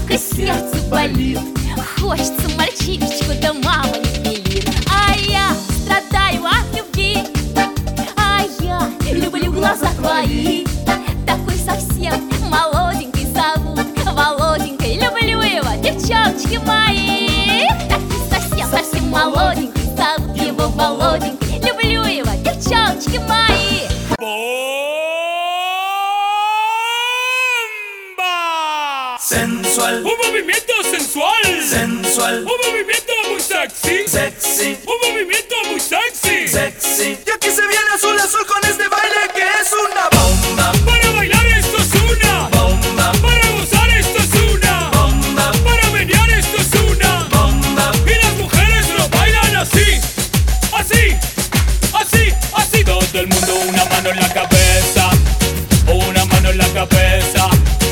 и сердце болит. Хочется мальчишечку, да мама не велит. А я страдаю от любви, а я люблю глаза твои. Такой совсем молоденький, зовут Володенькой. Люблю его, девчоночки мои. Такой совсем молоденький, зовут его Володенькой. Люблю его, девчоночки мои. Sensual, un movimiento sensual, sensual, un movimiento muy sexy, sexy, un movimiento muy sexy, sexy. Y aquí se viene azul azul con este baile que es una bomba. Para bailar esto es una Bomba, para gozar esto es una bomba, para menear esto es una bomba. y las mujeres lo bailan así, así, así, así. Todo el mundo una mano en la cabeza, una mano en la cabeza.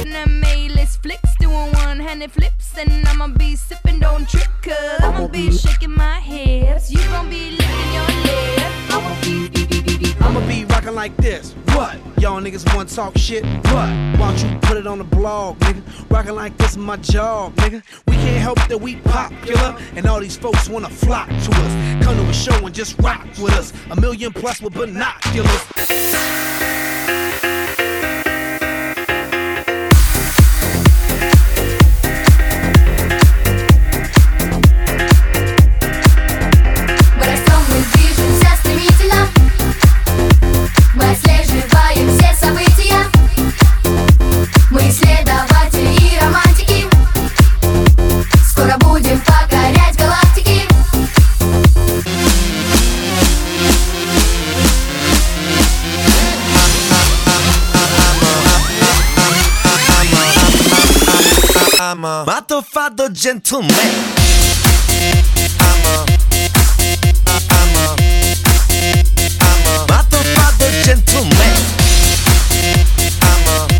Flips and I'ma be sipping, don't trip, cause I'ma be shaking my hips. You gon' be licking your lips. I'ma be rocking like this. What? Y'all niggas wanna talk shit? What? Why don't you put it on the blog, nigga? Rocking like this is my job, nigga. We can't help that we popular, and all these folks wanna flock to us. Come to a show and just rock with us. 1 million plus with binoculars. I'm a motherfucker gentleman. I'm a motherfucker gentleman. I'm a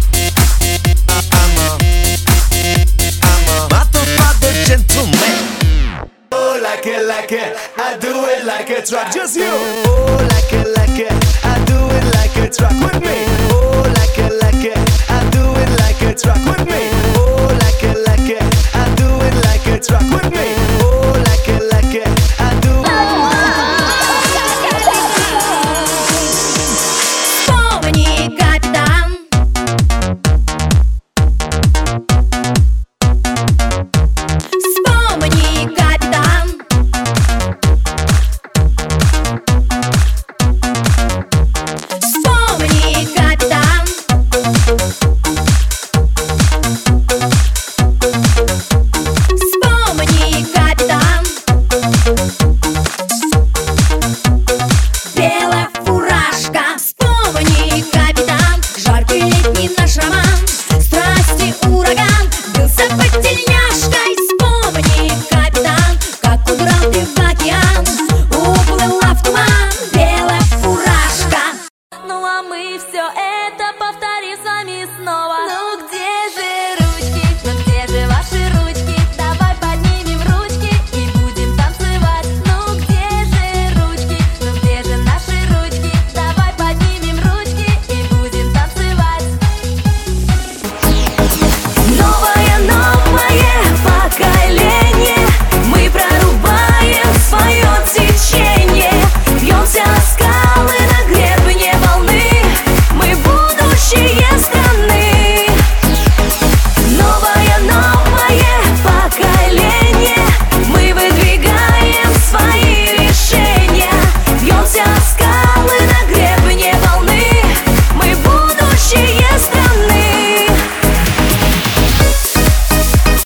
motherfucker gentleman. Oh, like it, I do it like a track. Just you. Oh,